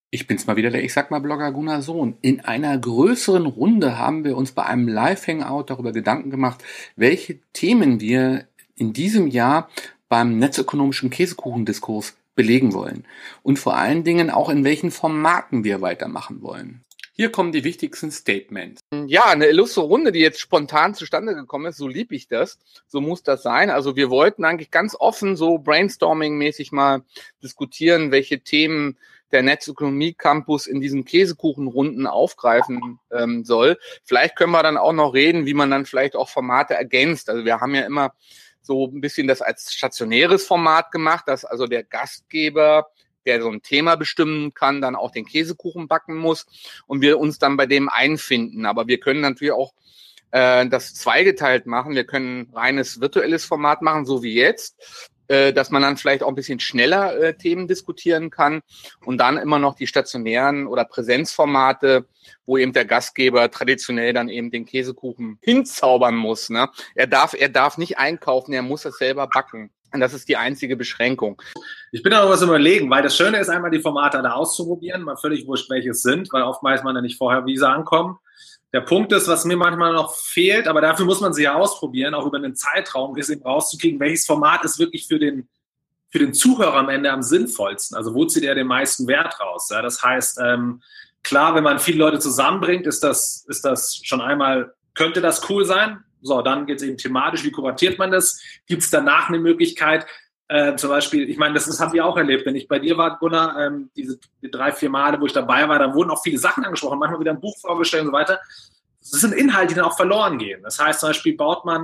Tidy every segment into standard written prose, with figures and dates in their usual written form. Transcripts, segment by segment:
Ich bin's mal wieder, der Ich-sag-mal-Blogger Gunnar Sohn. In einer größeren Runde haben wir uns bei einem Live-Hangout darüber Gedanken gemacht, welche Themen wir in diesem Jahr beim netzökonomischen Käsekuchendiskurs belegen wollen. Und vor allen Dingen auch in welchen Formaten wir weitermachen wollen. Hier kommen die wichtigsten Statements. Ja, eine illustre Runde, die jetzt spontan zustande gekommen ist, so lieb ich das, so muss das sein. Also wir wollten eigentlich ganz offen so brainstorming-mäßig mal diskutieren, welche Themen der Netzökonomie Campus in diesen Käsekuchenrunden aufgreifen soll. Vielleicht können wir dann auch noch reden, wie man dann vielleicht auch Formate ergänzt. Also wir haben ja immer so ein bisschen das als stationäres Format gemacht, dass also der Gastgeber, der so ein Thema bestimmen kann, dann auch den Käsekuchen backen muss und wir uns dann bei dem einfinden. Aber wir können natürlich auch das zweigeteilt machen. Wir können reines virtuelles Format machen, so wie jetzt, dass man dann vielleicht auch ein bisschen schneller Themen diskutieren kann und dann immer noch die stationären oder Präsenzformate, wo eben der Gastgeber traditionell dann eben den Käsekuchen hinzaubern muss. Ne? Er darf nicht einkaufen, er muss es selber backen. Und das ist die einzige Beschränkung. Ich bin aber was überlegen, weil das Schöne ist, einmal die Formate da auszuprobieren, mal völlig wurscht, welche es sind, weil oft weiß man ja nicht vorher, wie sie ankommen. Der Punkt ist, was mir manchmal noch fehlt, aber dafür muss man sie ja ausprobieren, auch über einen Zeitraum, ist eben rauszukriegen, welches Format ist wirklich für den Zuhörer am Ende am sinnvollsten. Also wo zieht er den meisten Wert raus? Ja, das heißt, klar, wenn man viele Leute zusammenbringt, ist das schon einmal, könnte das cool sein. So, dann geht es eben thematisch, wie kuratiert man das? Gibt es danach eine Möglichkeit, zum Beispiel, ich meine, das haben wir auch erlebt, wenn ich bei dir war, Gunnar, diese 3-4 Male, wo ich dabei war, da wurden auch viele Sachen angesprochen, manchmal wieder ein Buch vorgestellt und so weiter. Das sind Inhalte, die dann auch verloren gehen. Das heißt zum Beispiel,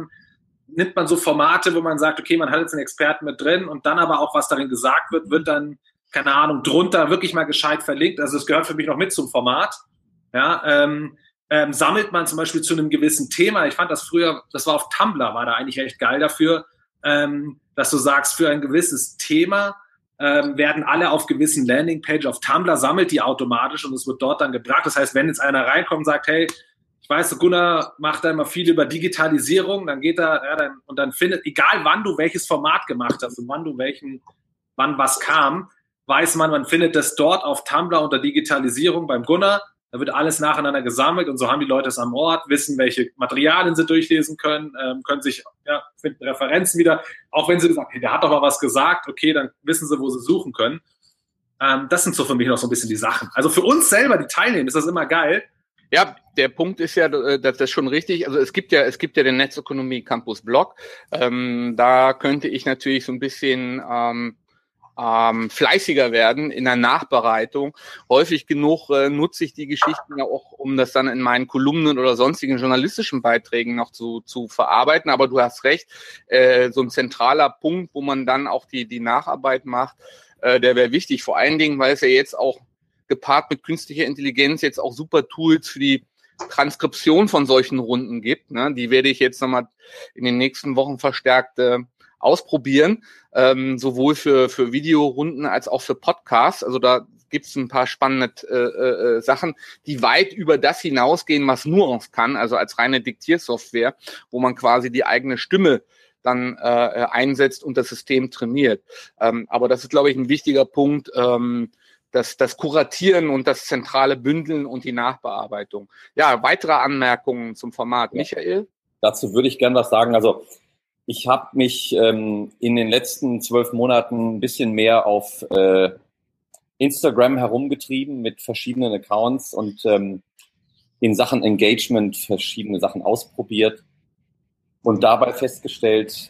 nimmt man so Formate, wo man sagt, okay, man hat jetzt einen Experten mit drin und dann aber auch, was darin gesagt wird dann, keine Ahnung, drunter wirklich mal gescheit verlinkt. Also es gehört für mich noch mit zum Format. Ja, sammelt man zum Beispiel zu einem gewissen Thema. Ich fand das früher, das war auf Tumblr, war da eigentlich echt geil dafür, dass du sagst, für ein gewisses Thema werden alle auf gewissen Landingpage auf Tumblr, sammelt die automatisch und es wird dort dann gebracht. Das heißt, wenn jetzt einer reinkommt und sagt, hey, ich weiß, Gunnar macht da immer viel über Digitalisierung, dann geht er, ja, dann findet, egal wann du welches Format gemacht hast und wann was kam, weiß man findet das dort auf Tumblr unter Digitalisierung beim Gunnar. Da wird alles nacheinander gesammelt und so haben die Leute es am Ort, wissen, welche Materialien sie durchlesen können, können sich, finden Referenzen wieder. Auch wenn sie sagen, hey, der hat doch mal was gesagt, okay, dann wissen sie, wo sie suchen können. Das sind so für mich noch so ein bisschen die Sachen. Also für uns selber, die teilnehmen, ist das immer geil. Ja, der Punkt ist ja, das ist schon richtig. Also es gibt ja den Netzökonomie Campus Blog. Da könnte ich natürlich so ein bisschen fleißiger werden in der Nachbereitung. Häufig genug nutze ich die Geschichten ja auch, um das dann in meinen Kolumnen oder sonstigen journalistischen Beiträgen noch zu verarbeiten. Aber du hast recht, so ein zentraler Punkt, wo man dann auch die Nacharbeit macht, der wäre wichtig. Vor allen Dingen, weil es ja jetzt auch gepaart mit künstlicher Intelligenz jetzt auch super Tools für die Transkription von solchen Runden gibt. Ne? Die werde ich jetzt nochmal in den nächsten Wochen verstärkt ausprobieren, sowohl für Videorunden als auch für Podcasts. Also da gibt es ein paar spannende Sachen, die weit über das hinausgehen, was Nuance kann, also als reine Diktiersoftware, wo man quasi die eigene Stimme dann einsetzt und das System trainiert. Aber das ist, glaube ich, ein wichtiger Punkt, das Kuratieren und das zentrale Bündeln und die Nachbearbeitung. Ja, weitere Anmerkungen zum Format. Ja. Michael? Dazu würde ich gern was sagen. Also ich habe mich in den letzten 12 Monaten ein bisschen mehr auf Instagram herumgetrieben mit verschiedenen Accounts und in Sachen Engagement verschiedene Sachen ausprobiert und dabei festgestellt,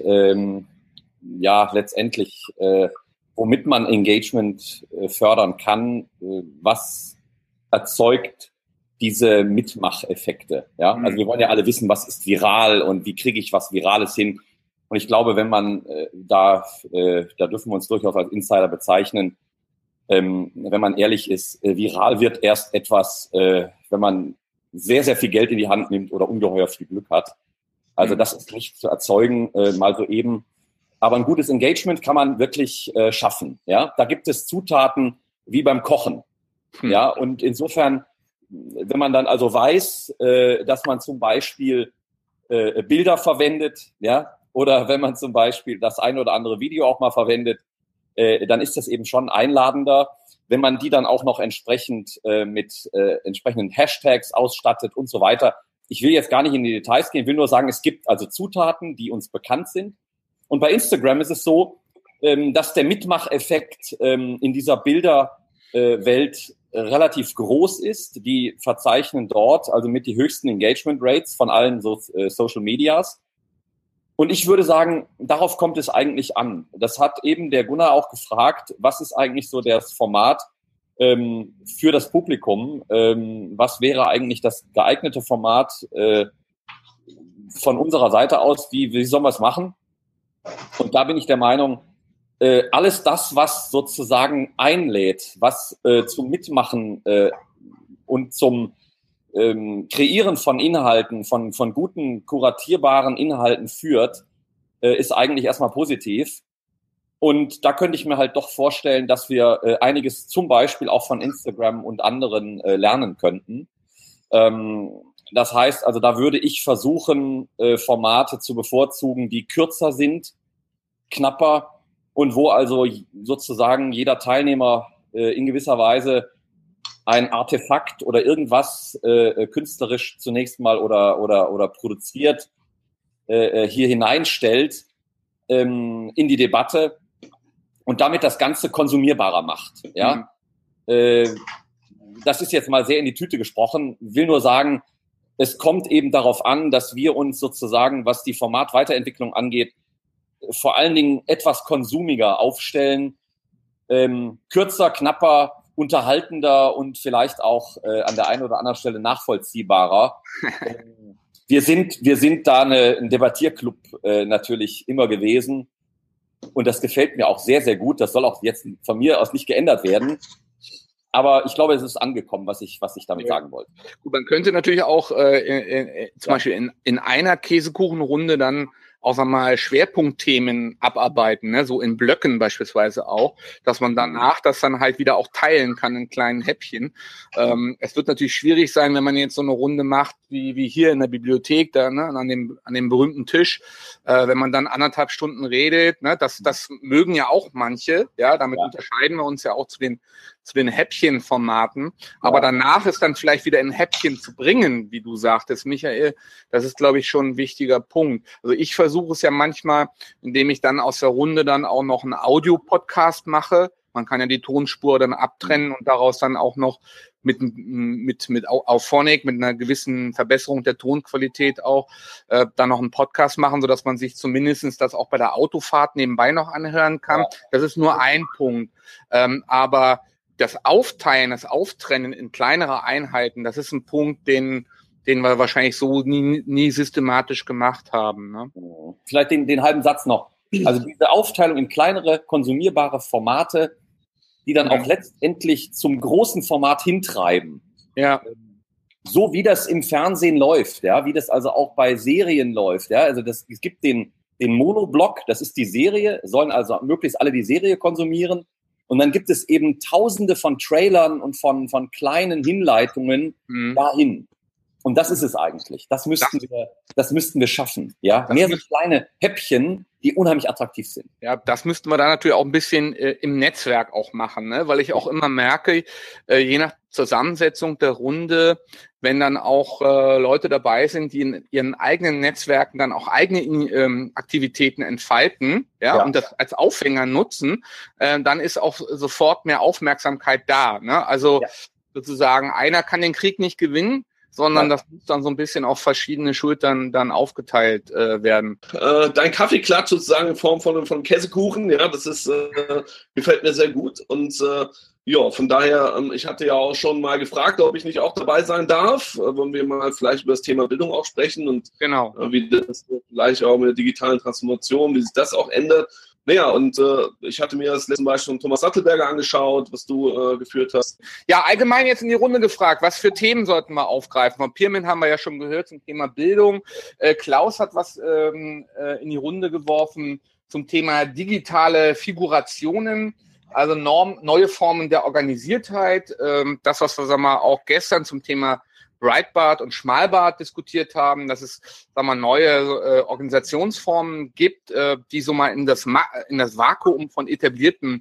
letztendlich, womit man Engagement fördern kann, was erzeugt diese Mitmacheffekte. Ja? Also wir wollen ja alle wissen, was ist viral und wie kriege ich was Virales hin. Und ich glaube, wenn man da dürfen wir uns durchaus als Insider bezeichnen, wenn man ehrlich ist, viral wird erst etwas, wenn man sehr, sehr viel Geld in die Hand nimmt oder ungeheuer viel Glück hat. Also das ist nicht zu erzeugen, mal so eben. Aber ein gutes Engagement kann man wirklich schaffen. Ja, da gibt es Zutaten wie beim Kochen. Ja, und insofern, wenn man dann also weiß, dass man zum Beispiel Bilder verwendet, ja, oder wenn man zum Beispiel das ein oder andere Video auch mal verwendet, dann ist das eben schon einladender. wenn man die dann auch noch entsprechend mit entsprechenden Hashtags ausstattet und so weiter. Ich will jetzt gar nicht in die Details gehen, will nur sagen, es gibt also Zutaten, die uns bekannt sind. Und bei Instagram ist es so, dass der Mitmacheffekt in dieser Bilderwelt relativ groß ist. Die verzeichnen dort also mit die höchsten Engagement Rates von allen Social Medias. Und ich würde sagen, darauf kommt es eigentlich an. Das hat eben der Gunnar auch gefragt, was ist eigentlich so das Format für das Publikum? Was wäre eigentlich das geeignete Format von unserer Seite aus? Wie sollen wir es machen? Und da bin ich der Meinung, alles das, was sozusagen einlädt, was zum Mitmachen und zum Kreieren von Inhalten, von guten, kuratierbaren Inhalten führt, ist eigentlich erstmal positiv. Und da könnte ich mir halt doch vorstellen, dass wir einiges zum Beispiel auch von Instagram und anderen lernen könnten. Das heißt, also da würde ich versuchen, Formate zu bevorzugen, die kürzer sind, knapper und wo also sozusagen jeder Teilnehmer in gewisser Weise ein Artefakt oder irgendwas künstlerisch zunächst mal oder produziert hier hineinstellt in die Debatte und damit das Ganze konsumierbarer macht. Ja, das ist jetzt mal sehr in die Tüte gesprochen. Will nur sagen, es kommt eben darauf an, dass wir uns sozusagen, was die Formatweiterentwicklung angeht, vor allen Dingen etwas konsumiger aufstellen, kürzer, knapper, unterhaltender und vielleicht auch an der einen oder anderen Stelle nachvollziehbarer. Wir sind da ein Debattierclub natürlich immer gewesen und das gefällt mir auch sehr, sehr gut. Das soll auch jetzt von mir aus nicht geändert werden. Aber ich glaube, es ist angekommen, was ich damit sagen wollte. Gut, man könnte natürlich auch zum Beispiel in einer Käsekuchenrunde dann auch einmal Schwerpunktthemen abarbeiten, ne? So in Blöcken beispielsweise auch, dass man danach das dann halt wieder auch teilen kann in kleinen Häppchen. Es wird natürlich schwierig sein, wenn man jetzt so eine Runde macht, wie hier in der Bibliothek, da, ne, an dem berühmten Tisch, wenn man dann 1,5 Stunden redet, ne, das mögen ja auch manche, ja, damit unterscheiden wir uns ja auch zu den Häppchenformaten. Aber danach ist dann vielleicht wieder in Häppchen zu bringen, wie du sagtest, Michael. Das ist, glaube ich, schon ein wichtiger Punkt. Also ich versuche es ja manchmal, indem ich dann aus der Runde dann auch noch einen Audio-Podcast mache. Man kann ja die Tonspur dann abtrennen und daraus dann auch noch mit Auphonic, mit einer gewissen Verbesserung der Tonqualität auch, dann noch einen Podcast machen, sodass man sich zumindest das auch bei der Autofahrt nebenbei noch anhören kann. Ja. Das ist nur ein Punkt. Aber das Aufteilen, das Auftrennen in kleinere Einheiten, das ist ein Punkt, den wir wahrscheinlich so nie systematisch gemacht haben. Ne? Vielleicht den halben Satz noch. Also diese Aufteilung in kleinere, konsumierbare Formate, die dann auch letztendlich zum großen Format hintreiben. Ja. So wie das im Fernsehen läuft, ja, wie das also auch bei Serien läuft. Ja, also es gibt den Monoblock, das ist die Serie, sollen also möglichst alle die Serie konsumieren. Und dann gibt es eben Tausende von Trailern und von kleinen Hinleitungen dahin. Und das ist es eigentlich. Das müssten wir schaffen. Ja, mehr so kleine Häppchen, die unheimlich attraktiv sind. Ja, das müssten wir da natürlich auch ein bisschen im Netzwerk auch machen, ne? Weil ich auch immer merke, je nach Zusammensetzung der Runde, wenn dann auch Leute dabei sind, die in ihren eigenen Netzwerken dann auch eigene Aktivitäten entfalten, ja, und das als Aufhänger nutzen, dann ist auch sofort mehr Aufmerksamkeit da. Ne? Also sozusagen, einer kann den Krieg nicht gewinnen, sondern das muss dann so ein bisschen auf verschiedene Schultern dann aufgeteilt werden. Dein Kaffeeklatsch sozusagen in Form von Käsekuchen, ja, das ist gefällt mir sehr gut und ja, von daher, ich hatte ja auch schon mal gefragt, ob ich nicht auch dabei sein darf, wollen wir mal vielleicht über das Thema Bildung auch sprechen und wie das vielleicht auch mit der digitalen Transformation, wie sich das auch ändert. Naja, und ich hatte mir das letzte Mal schon Thomas Sattelberger angeschaut, was du geführt hast. Ja, allgemein jetzt in die Runde gefragt, was für Themen sollten wir aufgreifen? Von Pirmin haben wir ja schon gehört zum Thema Bildung. Klaus hat was in die Runde geworfen zum Thema digitale Figurationen, also neue Formen der Organisiertheit. Das, was wir, sagen wir mal, auch gestern zum Thema Breitbart und Schmalbart diskutiert haben, dass es, sagen wir, neue Organisationsformen gibt, die so mal in das Vakuum von etablierten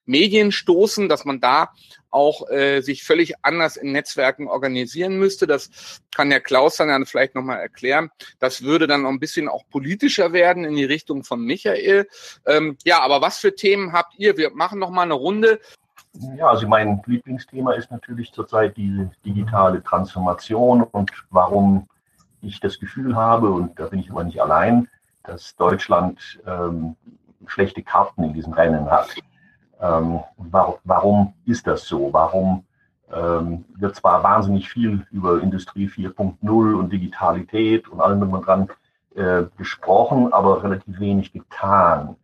Medien stoßen, dass man da auch sich völlig anders in Netzwerken organisieren müsste. Das kann der Klaus dann vielleicht nochmal erklären. Das würde dann noch ein bisschen auch politischer werden in die Richtung von Michael. Ja, aber was für Themen habt ihr? Wir machen noch mal eine Runde. Ja, also mein Lieblingsthema ist natürlich zurzeit die digitale Transformation und warum ich das Gefühl habe, und da bin ich aber nicht allein, dass Deutschland schlechte Karten in diesem Rennen hat. Warum ist das so? Warum wird zwar wahnsinnig viel über Industrie 4.0 und Digitalität und allem drum und dran gesprochen, aber relativ wenig getan.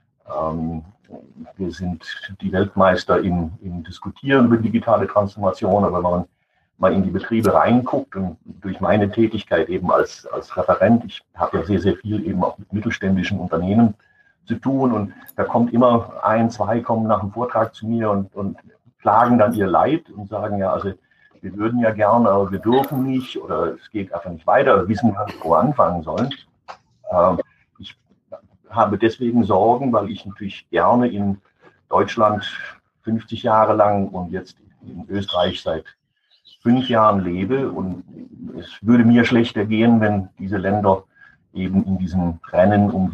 Wir sind die Weltmeister im Diskutieren über digitale Transformation, aber wenn man mal in die Betriebe reinguckt und durch meine Tätigkeit eben als Referent, ich habe ja sehr, sehr viel eben auch mit mittelständischen Unternehmen zu tun und da kommt immer 1, 2 kommen nach dem Vortrag zu mir und klagen dann ihr Leid und sagen, ja, also wir würden ja gerne, aber wir dürfen nicht oder es geht einfach nicht weiter, wir wissen gar nicht, wo wir anfangen sollen. Ich habe deswegen Sorgen, weil ich natürlich gerne in Deutschland 50 Jahre lang und jetzt in Österreich seit 5 Jahren lebe und es würde mir schlechter gehen, wenn diese Länder eben in diesem Rennen um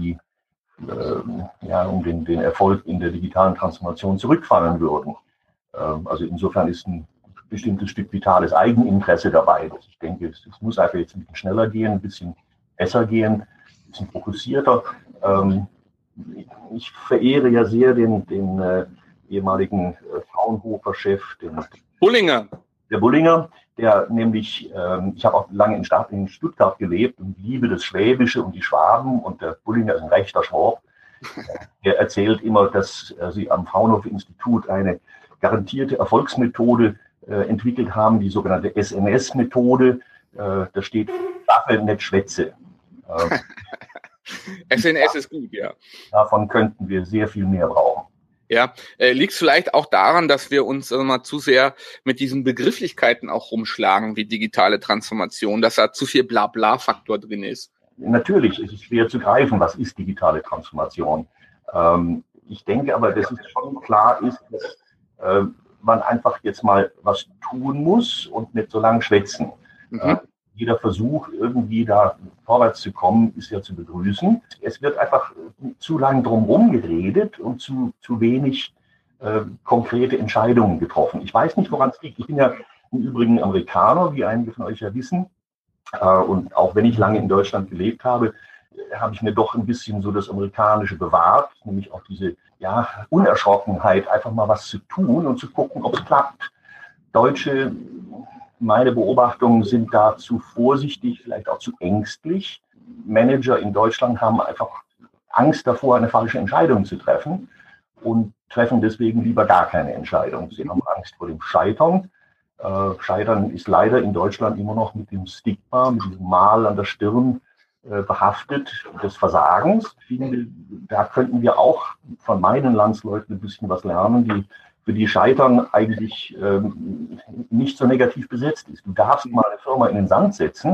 den Erfolg in der digitalen Transformation zurückfallen würden. Also insofern ist ein bestimmtes Stück vitales Eigeninteresse dabei. Also ich denke, es muss einfach jetzt ein bisschen schneller gehen, ein bisschen besser gehen, ein bisschen fokussierter. Ich verehre ja sehr den ehemaligen Fraunhofer-Chef, Bullinger. Der Bullinger, der nämlich, ich habe auch lange in Stuttgart gelebt und liebe das Schwäbische und die Schwaben und der Bullinger ist ein rechter Schwab. Er erzählt immer, dass sie am Fraunhofer-Institut eine garantierte Erfolgsmethode entwickelt haben, die sogenannte SMS-Methode. Da steht Sache, nicht Schwätze. SNS ist gut, ja. Davon könnten wir sehr viel mehr brauchen. Ja, liegt es vielleicht auch daran, dass wir uns mal zu sehr mit diesen Begrifflichkeiten auch rumschlagen, wie digitale Transformation, dass da zu viel Blabla-Faktor drin ist? Natürlich ist es schwer zu greifen, was ist digitale Transformation. Ich denke aber, dass es schon klar ist, dass man einfach jetzt mal was tun muss und nicht so lange schwätzen. Jeder Versuch, irgendwie da vorwärts zu kommen, ist ja zu begrüßen. Es wird einfach zu lang drumherum geredet und zu wenig konkrete Entscheidungen getroffen. Ich weiß nicht, woran es liegt. Ich bin ja im Übrigen Amerikaner, wie einige von euch ja wissen. Und auch wenn ich lange in Deutschland gelebt habe, habe ich mir doch ein bisschen so das Amerikanische bewahrt, nämlich auch diese Unerschrockenheit, einfach mal was zu tun und zu gucken, ob es klappt. Deutsche, meine Beobachtungen sind da zu vorsichtig, vielleicht auch zu ängstlich. Manager in Deutschland haben einfach Angst davor, eine falsche Entscheidung zu treffen und treffen deswegen lieber gar keine Entscheidung. Sie haben Angst vor dem Scheitern. Scheitern ist leider in Deutschland immer noch mit dem Stigma, mit diesem Mal an der Stirn behaftet des Versagens. Ich finde, da könnten wir auch von meinen Landsleuten ein bisschen was lernen, für die Scheitern eigentlich nicht so negativ besetzt ist. Du darfst mal eine Firma in den Sand setzen.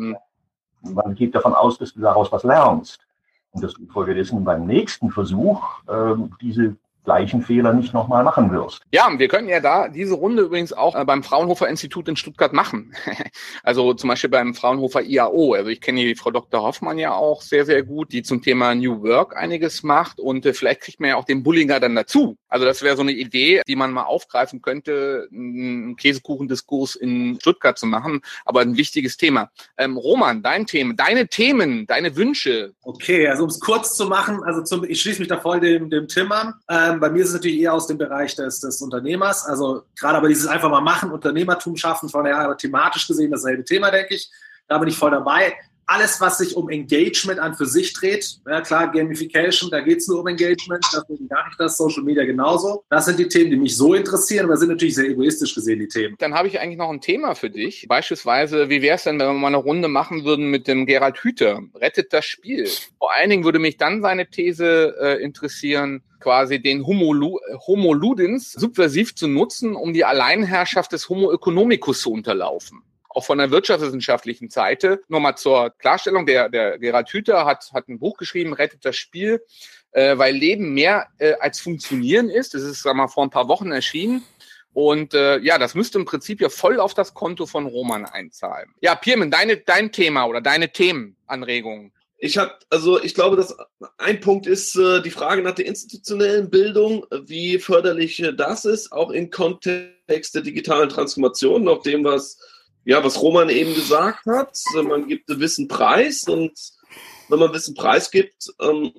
Man geht davon aus, dass du daraus was lernst. Und dass du infolgedessen beim nächsten Versuch diese gleichen Fehler nicht nochmal machen wirst. Ja, wir können ja da diese Runde übrigens auch beim Fraunhofer Institut in Stuttgart machen. Also zum Beispiel beim Fraunhofer IAO. Also ich kenne die Frau Dr. Hoffmann ja auch sehr, sehr gut, die zum Thema New Work einiges macht und vielleicht kriegt man ja auch den Bullinger dann dazu. Also das wäre so eine Idee, die man mal aufgreifen könnte, einen Käsekuchendiskurs in Stuttgart zu machen, aber ein wichtiges Thema. Roman, deine Themen, deine Wünsche. Okay, also um es kurz zu machen, ich schließe mich da voll dem Tim an. Bei mir ist es natürlich eher aus dem Bereich des Unternehmers, also gerade aber dieses einfach mal machen, Unternehmertum schaffen, von daher aber thematisch gesehen dasselbe Thema, denke ich. Da bin ich voll dabei. Alles, was sich um Engagement an für sich dreht, ja klar, Gamification, da geht es nur um Engagement, deswegen gar nicht das, Social Media genauso. Das sind die Themen, die mich so interessieren, aber sind natürlich sehr egoistisch gesehen, die Themen. Dann habe ich eigentlich noch ein Thema für dich. Beispielsweise, wie wäre es denn, wenn wir mal eine Runde machen würden mit dem Gerald Hüther? Rettet das Spiel. Vor allen Dingen würde mich dann seine These interessieren, quasi den Homo Ludens subversiv zu nutzen, um die Alleinherrschaft des Homo economicus zu unterlaufen. Auch von der wirtschaftswissenschaftlichen Seite. Nochmal zur Klarstellung, der Gerald Hüther hat ein Buch geschrieben, Rettet das Spiel. weil Leben mehr als Funktionieren ist. Das ist, sag mal, vor ein paar Wochen erschienen. Und das müsste im Prinzip ja voll auf das Konto von Roman einzahlen. Ja, Pirmin, dein Thema oder deine Themenanregungen. Ich glaube, dass ein Punkt ist die Frage nach der institutionellen Bildung, wie förderlich das ist, auch im Kontext der digitalen Transformation, nach dem, was Roman eben gesagt hat. Man gibt Wissen preis, und wenn man Wissen preisgibt,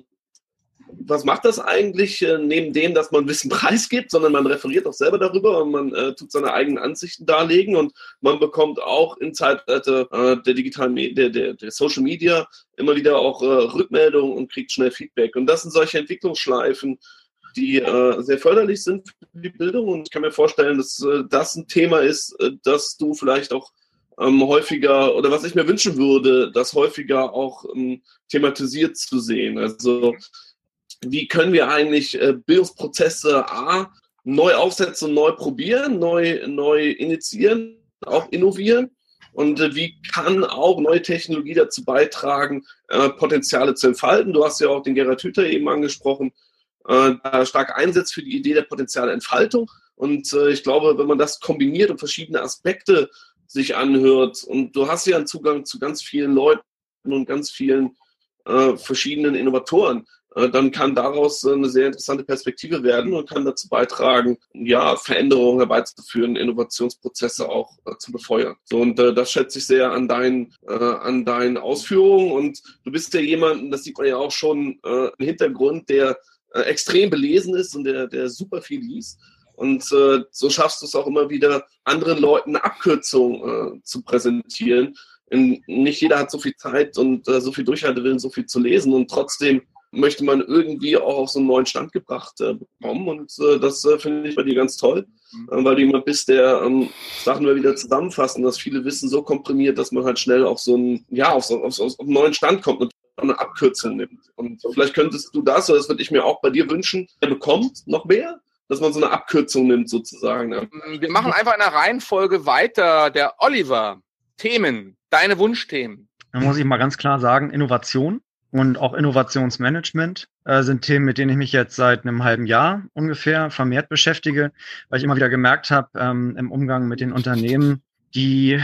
was macht das eigentlich, neben dem, dass man Wissen preisgibt, sondern man referiert auch selber darüber und man tut seine eigenen Ansichten darlegen, und man bekommt auch im Zeitalter der digitalen der Social Media immer wieder auch Rückmeldungen und kriegt schnell Feedback. Und das sind solche Entwicklungsschleifen, die sehr förderlich sind für die Bildung, und ich kann mir vorstellen, dass das ein Thema ist, dass du vielleicht auch häufiger, oder was ich mir wünschen würde, das häufiger auch thematisiert zu sehen. Also wie können wir eigentlich Bildungsprozesse neu aufsetzen und neu probieren, neu initiieren, auch innovieren? Und wie kann auch neue Technologie dazu beitragen, Potenziale zu entfalten? Du hast ja auch den Gerhard Hüther eben angesprochen, stark einsetzt für die Idee der Potenzialentfaltung. Und ich glaube, wenn man das kombiniert und verschiedene Aspekte sich anhört, und du hast ja einen Zugang zu ganz vielen Leuten und ganz vielen verschiedenen Innovatoren, dann kann daraus eine sehr interessante Perspektive werden und kann dazu beitragen, Veränderungen herbeizuführen, Innovationsprozesse auch zu befeuern. So, und das schätze ich sehr an deinen Ausführungen. Und du bist ja jemand, das sieht man ja auch schon im Hintergrund, der extrem belesen ist und der super viel liest. Und so schaffst du es auch immer wieder, anderen Leuten eine Abkürzung zu präsentieren. Nicht jeder hat so viel Zeit und so viel Durchhaltewillen, so viel zu lesen, und trotzdem möchte man irgendwie auch auf so einen neuen Stand gebracht bekommen. Und das finde ich bei dir ganz toll, weil du jemand bist, der Sachen wieder zusammenfassen, dass viele Wissen so komprimiert, dass man halt schnell auf so einen, auf einen neuen Stand kommt und eine Abkürzung nimmt. Und vielleicht könntest du das, oder das würde ich mir auch bei dir wünschen, bekommt noch mehr, dass man so eine Abkürzung nimmt sozusagen. Ja. Wir machen einfach in der Reihenfolge weiter. Der Oliver, Themen, deine Wunschthemen. Da muss ich mal ganz klar sagen, Innovation und auch Innovationsmanagement sind Themen, mit denen ich mich jetzt seit einem halben Jahr ungefähr vermehrt beschäftige, weil ich immer wieder gemerkt habe, im Umgang mit den Unternehmen, die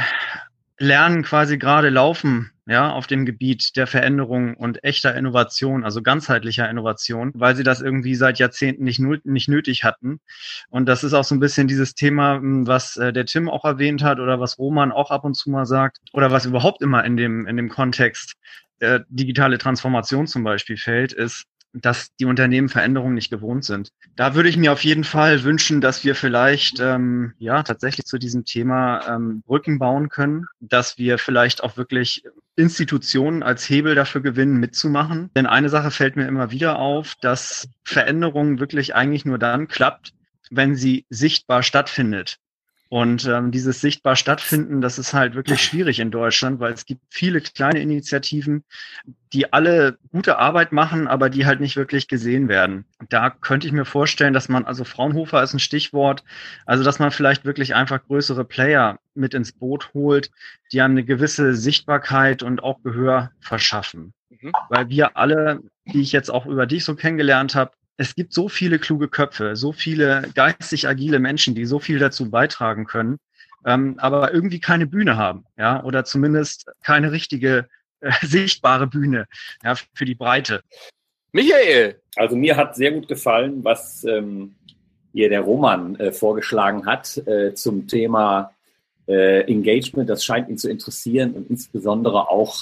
lernen quasi gerade laufen, auf dem Gebiet der Veränderung und echter Innovation, also ganzheitlicher Innovation, weil sie das irgendwie seit Jahrzehnten nicht nötig hatten. Und das ist auch so ein bisschen dieses Thema, was der Tim auch erwähnt hat oder was Roman auch ab und zu mal sagt oder was überhaupt immer in dem Kontext digitale Transformation zum Beispiel fällt, ist, dass die Unternehmen Veränderungen nicht gewohnt sind. Da würde ich mir auf jeden Fall wünschen, dass wir vielleicht tatsächlich zu diesem Thema Brücken bauen können, dass wir vielleicht auch wirklich Institutionen als Hebel dafür gewinnen, mitzumachen. Denn eine Sache fällt mir immer wieder auf, dass Veränderung wirklich eigentlich nur dann klappt, wenn sie sichtbar stattfindet. Und dieses sichtbar stattfinden, das ist halt wirklich schwierig in Deutschland, weil es gibt viele kleine Initiativen, die alle gute Arbeit machen, aber die halt nicht wirklich gesehen werden. Da könnte ich mir vorstellen, dass man, also Fraunhofer ist ein Stichwort, also dass man vielleicht wirklich einfach größere Player mit ins Boot holt, die einem eine gewisse Sichtbarkeit und auch Gehör verschaffen. Weil wir alle, die ich jetzt auch über dich so kennengelernt habe, es gibt so viele kluge Köpfe, so viele geistig agile Menschen, die so viel dazu beitragen können, aber irgendwie keine Bühne haben, oder zumindest keine richtige sichtbare Bühne, für die Breite. Michael! Also mir hat sehr gut gefallen, was hier der Roman vorgeschlagen hat zum Thema Engagement. Das scheint ihn zu interessieren, und insbesondere auch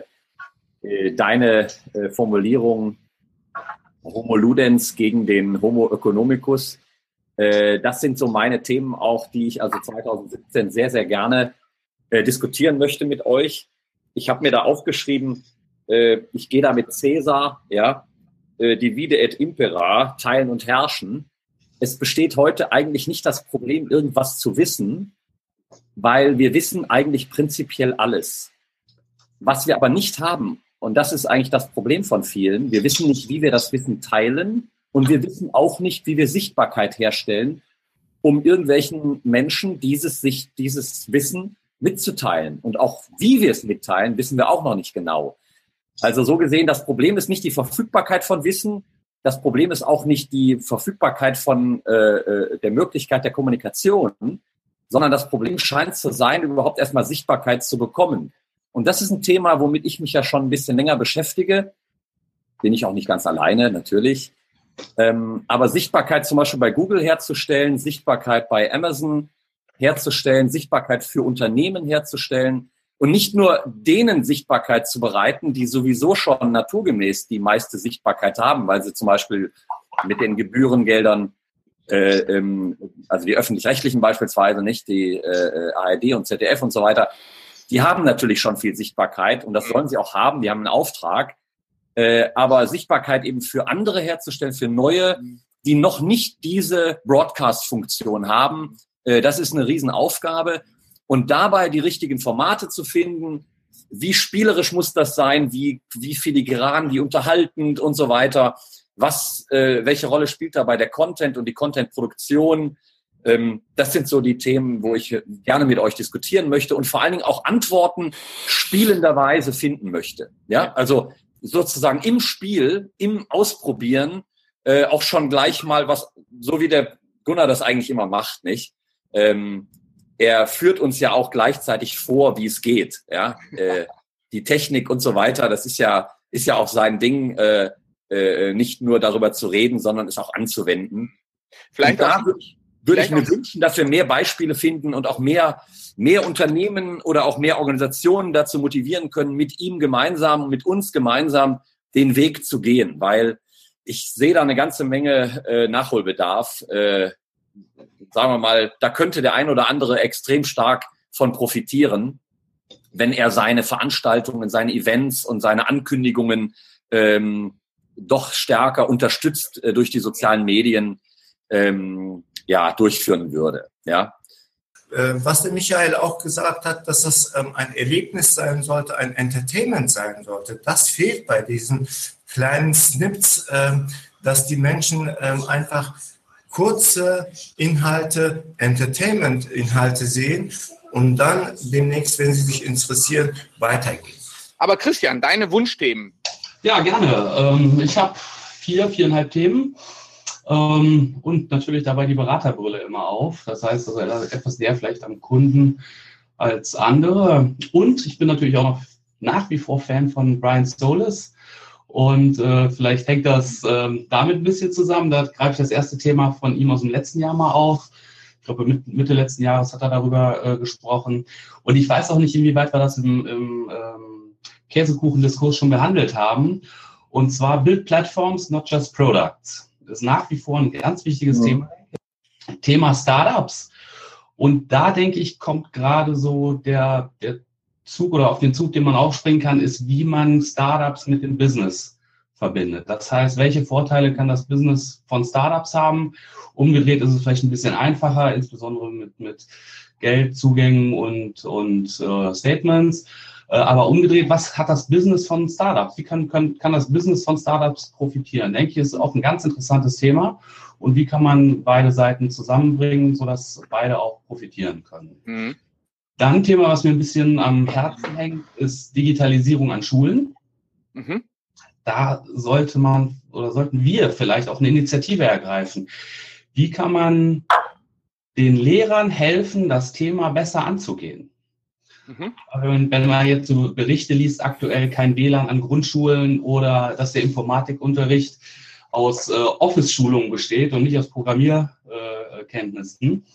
deine Formulierung Homo Ludens gegen den Homo Economicus. Das sind so meine Themen auch, die ich also 2017 sehr, sehr gerne diskutieren möchte mit euch. Ich habe mir da aufgeschrieben, ich gehe da mit Caesar, divide et impera, teilen und herrschen. Es besteht heute eigentlich nicht das Problem, irgendwas zu wissen, weil wir wissen eigentlich prinzipiell alles. Was wir aber nicht haben, und das ist eigentlich das Problem von vielen, wir wissen nicht, wie wir das Wissen teilen, und wir wissen auch nicht, wie wir Sichtbarkeit herstellen, um irgendwelchen Menschen dieses Wissen mitzuteilen. Und auch wie wir es mitteilen, wissen wir auch noch nicht genau. Also so gesehen, das Problem ist nicht die Verfügbarkeit von Wissen, das Problem ist auch nicht die Verfügbarkeit von der Möglichkeit der Kommunikation, sondern das Problem scheint zu sein, überhaupt erstmal Sichtbarkeit zu bekommen. Und das ist ein Thema, womit ich mich ja schon ein bisschen länger beschäftige. Bin ich auch nicht ganz alleine, natürlich. Aber Sichtbarkeit zum Beispiel bei Google herzustellen, Sichtbarkeit bei Amazon herzustellen, Sichtbarkeit für Unternehmen herzustellen und nicht nur denen Sichtbarkeit zu bereiten, die sowieso schon naturgemäß die meiste Sichtbarkeit haben, weil sie zum Beispiel mit den Gebührengeldern, also die Öffentlich-Rechtlichen beispielsweise, nicht die ARD und ZDF und so weiter, die haben natürlich schon viel Sichtbarkeit und das sollen sie auch haben, die haben einen Auftrag. Aber Sichtbarkeit eben für andere herzustellen, für neue, die noch nicht diese Broadcast-Funktion haben, das ist eine Riesenaufgabe. Und dabei die richtigen Formate zu finden, wie spielerisch muss das sein, wie filigran, wie unterhaltend und so weiter. Welche Rolle spielt dabei der Content und die Content-Produktion? Das sind so die Themen, wo ich gerne mit euch diskutieren möchte und vor allen Dingen auch Antworten spielenderweise finden möchte. Ja, also sozusagen im Spiel, im Ausprobieren, auch schon gleich mal was, so wie der Gunnar das eigentlich immer macht, nicht? Er führt uns ja auch gleichzeitig vor, wie es geht, ja? Die Technik und so weiter, das ist ja auch sein Ding, nicht nur darüber zu reden, sondern es auch anzuwenden. Vielleicht da würde ich mir wünschen, dass wir mehr Beispiele finden und auch mehr Unternehmen oder auch mehr Organisationen dazu motivieren können, mit ihm gemeinsam, mit uns gemeinsam den Weg zu gehen, weil ich sehe da eine ganze Menge Nachholbedarf. Sagen wir mal, da könnte der ein oder andere extrem stark von profitieren, wenn er seine Veranstaltungen, seine Events und seine Ankündigungen doch stärker unterstützt durch die sozialen Medien durchführen würde. Ja. Was der Michael auch gesagt hat, dass das ein Erlebnis sein sollte, ein Entertainment sein sollte, das fehlt bei diesen kleinen Snips, dass die Menschen einfach kurze Inhalte, Entertainment-Inhalte sehen und dann demnächst, wenn sie sich interessieren, weitergehen. Aber Christian, deine Wunschthemen? Ja, gerne. Ich habe 4,5 Themen. Und natürlich dabei die Beraterbrille immer auf. Das heißt, also etwas näher vielleicht am Kunden als andere. Und ich bin natürlich auch noch nach wie vor Fan von Brian Solis. Und vielleicht hängt das damit ein bisschen zusammen. Da greife ich das erste Thema von ihm aus dem letzten Jahr mal auf. Ich glaube, Mitte letzten Jahres hat er darüber gesprochen. Und ich weiß auch nicht, inwieweit wir das im Käsekuchen-Diskurs schon behandelt haben. Und zwar Build Platforms, not just products. Das ist nach wie vor ein ganz wichtiges Thema Startups. Und da, denke ich, kommt gerade so der Zug oder auf den Zug, den man aufspringen kann, ist, wie man Startups mit dem Business verbindet. Das heißt, welche Vorteile kann das Business von Startups haben? Umgedreht ist es vielleicht ein bisschen einfacher, insbesondere mit Geldzugängen und Statements. Aber umgedreht, was hat das Business von Startups? Wie kann das Business von Startups profitieren? Denke ich, ist auch ein ganz interessantes Thema. Und wie kann man beide Seiten zusammenbringen, sodass beide auch profitieren können? Mhm. Dann ein Thema, was mir ein bisschen am Herzen hängt, ist Digitalisierung an Schulen. Mhm. Da sollten wir vielleicht auch eine Initiative ergreifen. Wie kann man den Lehrern helfen, das Thema besser anzugehen? Mhm. Wenn man jetzt so Berichte liest, aktuell kein WLAN an Grundschulen oder dass der Informatikunterricht aus Office-Schulungen besteht und nicht aus Programmierkenntnissen,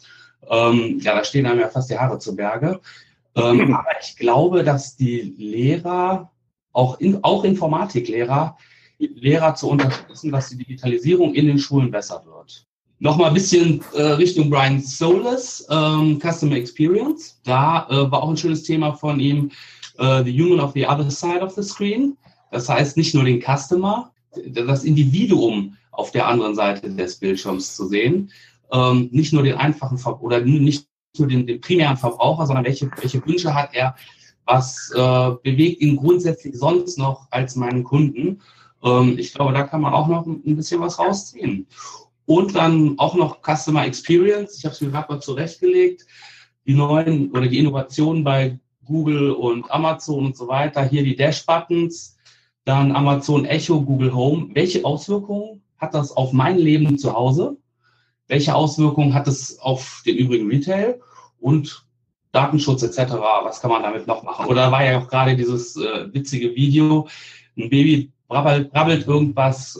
da stehen einem ja fast die Haare zu Berge. Aber ich glaube, dass die Lehrer, auch Informatiklehrer, zu unterstützen, dass die Digitalisierung in den Schulen besser wird. Nochmal ein bisschen Richtung Brian Solis, Customer Experience. Da war auch ein schönes Thema von ihm, The Human of the Other Side of the Screen. Das heißt, nicht nur den Customer, das Individuum auf der anderen Seite des Bildschirms zu sehen. Nicht nur den einfachen oder nicht nur den primären Verbraucher, sondern welche Wünsche hat er, was bewegt ihn grundsätzlich sonst noch als meinen Kunden. Ich glaube, da kann man auch noch ein bisschen was rausziehen. Und dann auch noch Customer Experience. Ich habe es mir gerade mal zurechtgelegt. Die neuen oder die Innovationen bei Google und Amazon und so weiter. Hier die Dash-Buttons, dann Amazon Echo, Google Home. Welche Auswirkungen hat das auf mein Leben zu Hause? Welche Auswirkungen hat es auf den übrigen Retail und Datenschutz etc.? Was kann man damit noch machen? Oder war ja auch gerade dieses witzige Video, ein Baby brabbelt irgendwas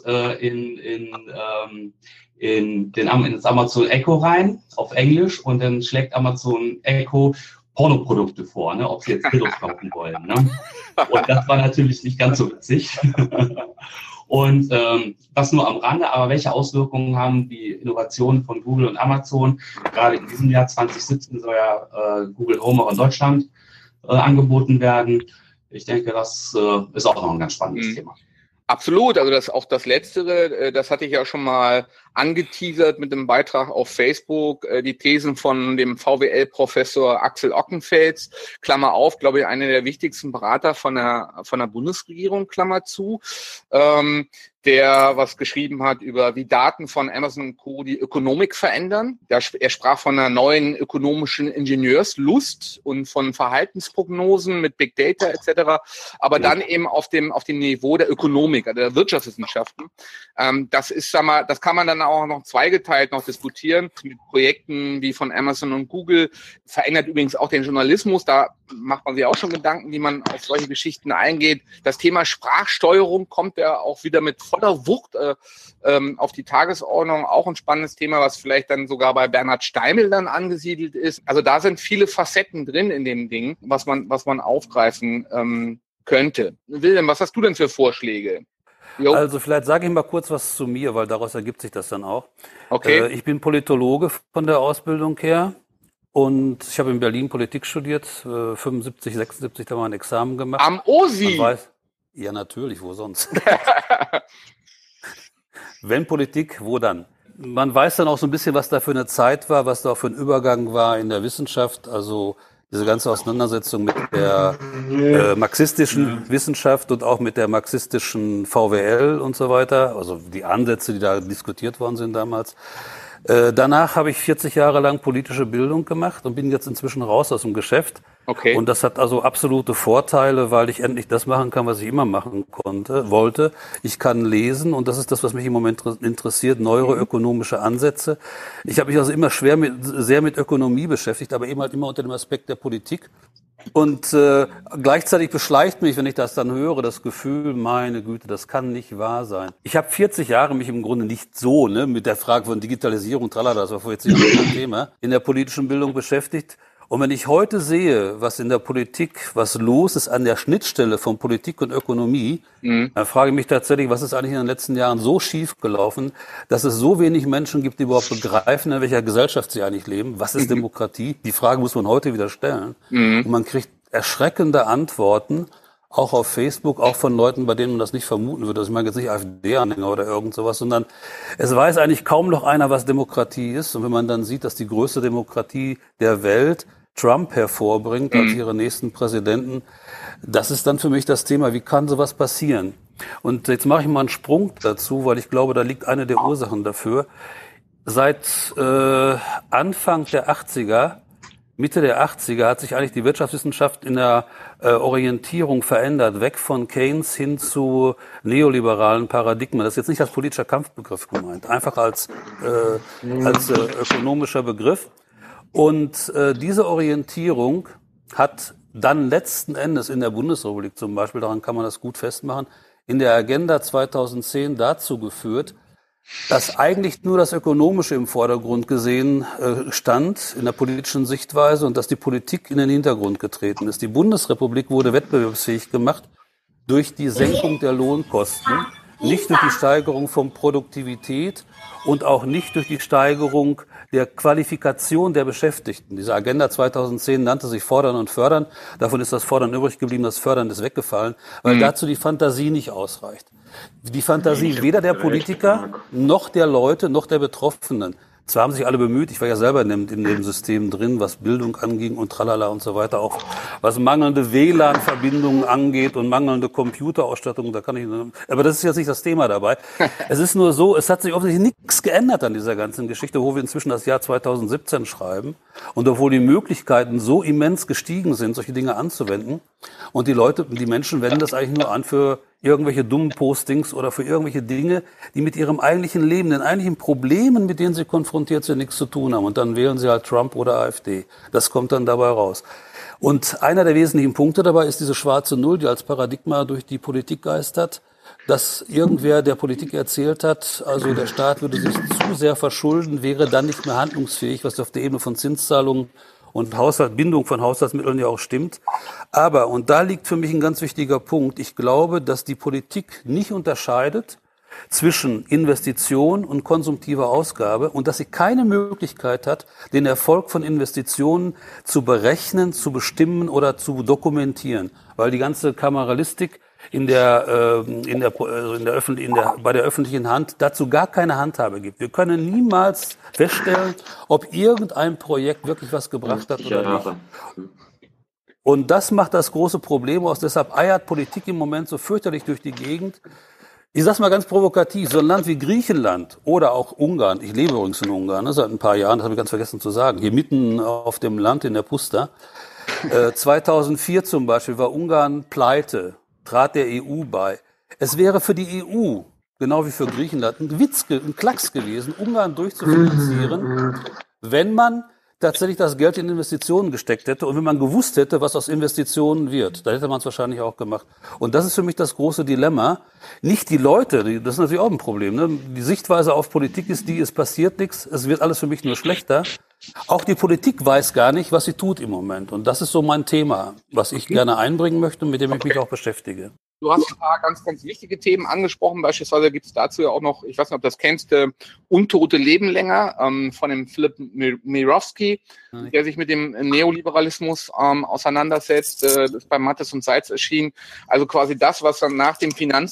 in das Amazon Echo rein auf Englisch und dann schlägt Amazon Echo Pornoprodukte vor, ne, ob sie jetzt Dildos kaufen wollen. Ne? Und das war natürlich nicht ganz so witzig. Und das nur am Rande, aber welche Auswirkungen haben die Innovationen von Google und Amazon? Gerade in diesem Jahr 2017 soll ja Google Home auch in Deutschland angeboten werden. Ich denke, das ist auch noch ein ganz spannendes Thema. Absolut, also auch das Letztere, das hatte ich ja schon mal angeteasert mit dem Beitrag auf Facebook, die Thesen von dem VWL-Professor Axel Ockenfels, Klammer auf, glaube ich, einer der wichtigsten Berater von der Bundesregierung, Klammer zu, der was geschrieben hat über wie Daten von Amazon und Co. die Ökonomik verändern. Er sprach von einer neuen ökonomischen Ingenieurslust und von Verhaltensprognosen mit Big Data etc., aber dann eben auf dem Niveau der Ökonomik, also der Wirtschaftswissenschaften. Das ist, sag mal, das kann man dann auch noch zweigeteilt noch diskutieren mit Projekten wie von Amazon und Google. Verändert übrigens auch den Journalismus. Da macht man sich auch schon Gedanken, wie man auf solche Geschichten eingeht. Das Thema Sprachsteuerung kommt ja auch wieder mit voller Wucht auf die Tagesordnung. Auch ein spannendes Thema, was vielleicht dann sogar bei Bernhard Steimel dann angesiedelt ist. Also da sind viele Facetten drin in dem Ding, was man aufgreifen könnte. Wilhelm, was hast du denn für Vorschläge? Jo. Also vielleicht sage ich mal kurz was zu mir, weil daraus ergibt sich das dann auch. Okay. Ich bin Politologe von der Ausbildung her und ich habe in Berlin Politik studiert, 75, 76 da mal ein Examen gemacht. Am OSI? Ja, natürlich, wo sonst? Wenn Politik, wo dann? Man weiß dann auch so ein bisschen, was da für eine Zeit war, was da auch für ein Übergang war in der Wissenschaft, also diese ganze Auseinandersetzung mit der marxistischen Wissenschaft und auch mit der marxistischen VWL und so weiter, also die Ansätze, die da diskutiert worden sind damals. Danach habe ich 40 Jahre lang politische Bildung gemacht und bin jetzt inzwischen raus aus dem Geschäft. Okay. Und das hat also absolute Vorteile, weil ich endlich das machen kann, was ich immer machen wollte. Ich kann lesen und das ist das, was mich im Moment interessiert, neuroökonomische Ansätze. Ich habe mich also immer sehr mit Ökonomie beschäftigt, aber eben halt immer unter dem Aspekt der Politik. Und gleichzeitig beschleicht mich, wenn ich das dann höre, das Gefühl, meine Güte, das kann nicht wahr sein. Ich habe 40 Jahre mich im Grunde nicht so mit der Frage von Digitalisierung, tralala, das war vor 40 Jahren ein Thema, in der politischen Bildung beschäftigt. Und wenn ich heute sehe, was in der Politik, was los ist an der Schnittstelle von Politik und Ökonomie, dann frage ich mich tatsächlich, was ist eigentlich in den letzten Jahren so schief gelaufen, dass es so wenig Menschen gibt, die überhaupt begreifen, in welcher Gesellschaft sie eigentlich leben. Was ist Demokratie? Die Frage muss man heute wieder stellen. Und man kriegt erschreckende Antworten, auch auf Facebook, auch von Leuten, bei denen man das nicht vermuten würde. Also ich meine jetzt nicht AfD-Anhänger oder irgend sowas, sondern es weiß eigentlich kaum noch einer, was Demokratie ist. Und wenn man dann sieht, dass die größte Demokratie der Welt Trump hervorbringt als ihre nächsten Präsidenten, das ist dann für mich das Thema, wie kann sowas passieren? Und jetzt mache ich mal einen Sprung dazu, weil ich glaube, da liegt eine der Ursachen dafür. Seit Anfang der 80er, Mitte der 80er hat sich eigentlich die Wirtschaftswissenschaft in der Orientierung verändert, weg von Keynes hin zu neoliberalen Paradigmen. Das ist jetzt nicht als politischer Kampfbegriff gemeint, einfach als ökonomischer Begriff. Und diese Orientierung hat dann letzten Endes in der Bundesrepublik zum Beispiel, daran kann man das gut festmachen, in der Agenda 2010 dazu geführt, dass eigentlich nur das Ökonomische im Vordergrund gesehen stand in der politischen Sichtweise und dass die Politik in den Hintergrund getreten ist. Die Bundesrepublik wurde wettbewerbsfähig gemacht durch die Senkung der Lohnkosten, nicht durch die Steigerung von Produktivität und auch nicht durch die Steigerung der Qualifikation der Beschäftigten. Diese Agenda 2010 nannte sich Fordern und Fördern. Davon ist das Fordern übrig geblieben, das Fördern ist weggefallen, weil dazu die Fantasie nicht ausreicht. Die Fantasie weder der Politiker, noch der Leute, noch der Betroffenen. Zwar haben sich alle bemüht, ich war ja selber in dem System drin, was Bildung anging und tralala und so weiter, auch was mangelnde WLAN-Verbindungen angeht und mangelnde Computerausstattung, aber das ist jetzt nicht das Thema dabei. Es ist nur so, es hat sich offensichtlich nichts geändert an dieser ganzen Geschichte, wo wir inzwischen das Jahr 2017 schreiben und obwohl die Möglichkeiten so immens gestiegen sind, solche Dinge anzuwenden, Und die Menschen wenden das eigentlich nur an für irgendwelche dummen Postings oder für irgendwelche Dinge, die mit ihrem eigentlichen Leben, den eigentlichen Problemen, mit denen sie konfrontiert sind, nichts zu tun haben. Und dann wählen sie halt Trump oder AfD. Das kommt dann dabei raus. Und einer der wesentlichen Punkte dabei ist diese schwarze Null, die als Paradigma durch die Politik geistert, dass irgendwer der Politik erzählt hat, also der Staat würde sich zu sehr verschulden, wäre dann nicht mehr handlungsfähig, was auf der Ebene von Zinszahlungen und Bindung von Haushaltsmitteln ja auch stimmt. Aber, und da liegt für mich ein ganz wichtiger Punkt, ich glaube, dass die Politik nicht unterscheidet zwischen Investition und konsumtiver Ausgabe und dass sie keine Möglichkeit hat, den Erfolg von Investitionen zu berechnen, zu bestimmen oder zu dokumentieren, weil die ganze Kameralistik bei der öffentlichen Hand dazu gar keine Handhabe gibt. Wir können niemals feststellen, ob irgendein Projekt wirklich was gebracht hat oder nicht. Und das macht das große Problem aus. Deshalb eiert Politik im Moment so fürchterlich durch die Gegend. Ich sag's mal ganz provokativ, so ein Land wie Griechenland oder auch Ungarn, ich lebe übrigens in Ungarn, seit ein paar Jahren, das habe ich ganz vergessen zu sagen, hier mitten auf dem Land in der Pusta. 2004 zum Beispiel war Ungarn pleite, trat der EU bei. Es wäre für die EU, genau wie für Griechenland, ein Klacks gewesen, Ungarn durchzufinanzieren, wenn man tatsächlich das Geld in Investitionen gesteckt hätte und wenn man gewusst hätte, was aus Investitionen wird, dann hätte man es wahrscheinlich auch gemacht. Und das ist für mich das große Dilemma. Nicht die Leute, das ist natürlich auch ein Problem, ne? Die Sichtweise auf Politik ist die, es passiert nichts, es wird alles für mich nur schlechter. Auch die Politik weiß gar nicht, was sie tut im Moment. Und das ist so mein Thema, was ich gerne einbringen möchte und mit dem ich mich auch beschäftige. Du hast ein paar ganz, ganz wichtige Themen angesprochen. Beispielsweise gibt es dazu ja auch noch, ich weiß nicht, ob du das kennst, Untote leben länger von dem Philip Mirowski, der sich mit dem Neoliberalismus auseinandersetzt. Das ist bei Mattes und Seitz erschienen. Also quasi das, was dann nach der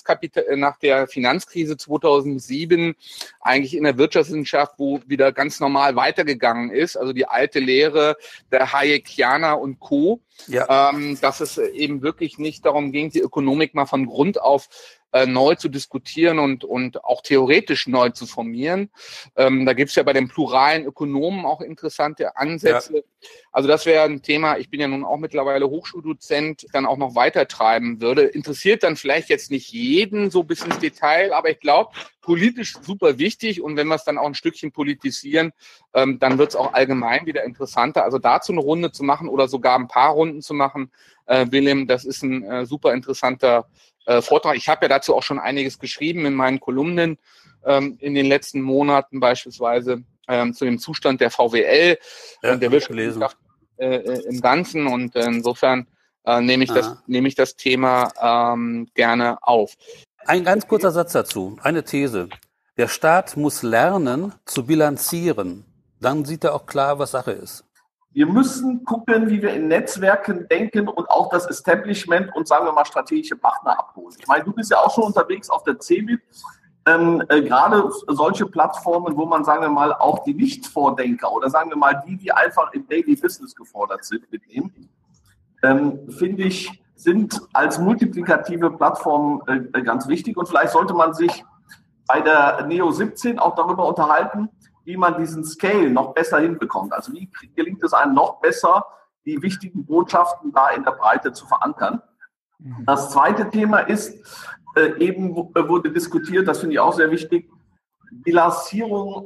Finanzkrise 2007 eigentlich in der Wirtschaftswissenschaft, wo wieder ganz normal weitergegangen ist. Also die alte Lehre der Hayekianer und Co., ja. Dass es eben wirklich nicht darum ging, die Ökonomik mal von Grund auf neu zu diskutieren und auch theoretisch neu zu formieren. Da gibt es ja bei den pluralen Ökonomen auch interessante Ansätze. Ja. Also das wäre ein Thema, ich bin ja nun auch mittlerweile Hochschuldozent, dann auch noch weitertreiben würde. Interessiert dann vielleicht jetzt nicht jeden so bis ins Detail, aber ich glaube, politisch super wichtig und wenn wir es dann auch ein Stückchen politisieren, dann wird es auch allgemein wieder interessanter. Also dazu eine Runde zu machen oder sogar ein paar Runden zu machen, Willem, das ist ein super interessanter Vortrag. Ich habe ja dazu auch schon einiges geschrieben in meinen Kolumnen in den letzten Monaten, beispielsweise zu dem Zustand der VWL und der Wirtschaftswissenschaft im Ganzen. Und insofern nehme ich das Thema gerne auf. Ein ganz kurzer Satz dazu, eine These. Der Staat muss lernen zu bilanzieren. Dann sieht er auch klar, was Sache ist. Wir müssen gucken, wie wir in Netzwerken denken und auch das Establishment und, sagen wir mal, strategische Partner abholen. Ich meine, du bist ja auch schon unterwegs auf der CeBIT. Gerade solche Plattformen, wo man, sagen wir mal, auch die Nicht-Vordenker oder, sagen wir mal, die einfach im Daily Business gefordert sind, mitnehmen, finde ich, sind als multiplikative Plattformen ganz wichtig. Und vielleicht sollte man sich bei der Neo 17 auch darüber unterhalten, wie man diesen Scale noch besser hinbekommt. Also wie gelingt es einem noch besser, die wichtigen Botschaften da in der Breite zu verankern. Das zweite Thema ist, eben wurde diskutiert, das finde ich auch sehr wichtig, Bilanzierung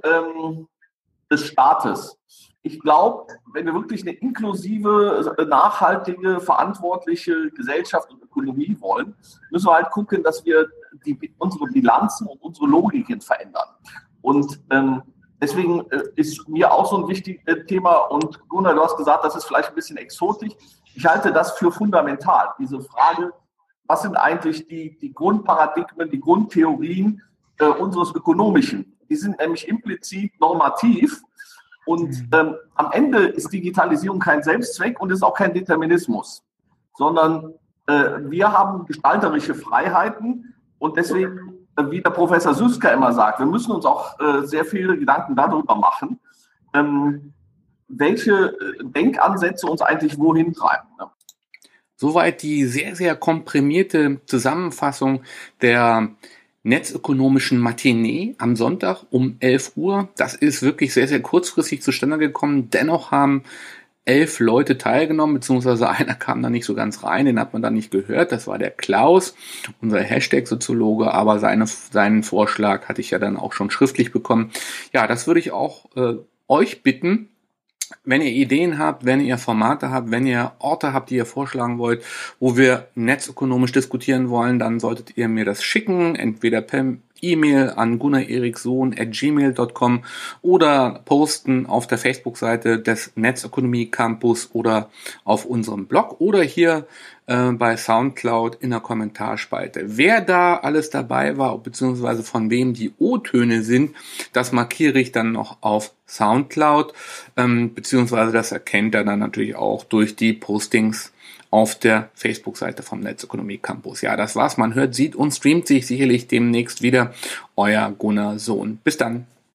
des Staates. Ich glaube, wenn wir wirklich eine inklusive, nachhaltige, verantwortliche Gesellschaft und Ökonomie wollen, müssen wir halt gucken, dass wir unsere Bilanzen und unsere Logiken verändern. Und deswegen ist mir auch so ein wichtiges Thema, und Gunnar, du hast gesagt, das ist vielleicht ein bisschen exotisch. Ich halte das für fundamental, diese Frage, was sind eigentlich die Grundparadigmen, die Grundtheorien unseres Ökonomischen? Die sind nämlich implizit normativ und am Ende ist Digitalisierung kein Selbstzweck und ist auch kein Determinismus, sondern wir haben gestalterische Freiheiten und deswegen, wie der Professor Suska immer sagt, wir müssen uns auch sehr viele Gedanken darüber machen, welche Denkansätze uns eigentlich wohin treiben. Ne? Soweit die sehr, sehr komprimierte Zusammenfassung der netzökonomischen Matinee am Sonntag um 11 Uhr. Das ist wirklich sehr, sehr kurzfristig zustande gekommen. Dennoch haben 11 Leute teilgenommen, beziehungsweise einer kam da nicht so ganz rein, den hat man dann nicht gehört, das war der Klaus, unser Hashtag-Soziologe, aber seinen Vorschlag hatte ich ja dann auch schon schriftlich bekommen. Ja, das würde ich auch euch bitten, wenn ihr Ideen habt, wenn ihr Formate habt, wenn ihr Orte habt, die ihr vorschlagen wollt, wo wir netzökonomisch diskutieren wollen, dann solltet ihr mir das schicken, entweder per E-Mail an gunnar-erikssohn@gmail.com oder posten auf der Facebook-Seite des Netzökonomie Campus oder auf unserem Blog oder hier bei Soundcloud in der Kommentarspalte. Wer da alles dabei war, beziehungsweise von wem die O-Töne sind, das markiere ich dann noch auf Soundcloud, beziehungsweise das erkennt er dann natürlich auch durch die Postings auf der Facebook-Seite vom Netzökonomie Campus. Ja, das war's. Man hört, sieht und streamt sich sicherlich demnächst wieder. Euer Gunnar Sohn. Bis dann.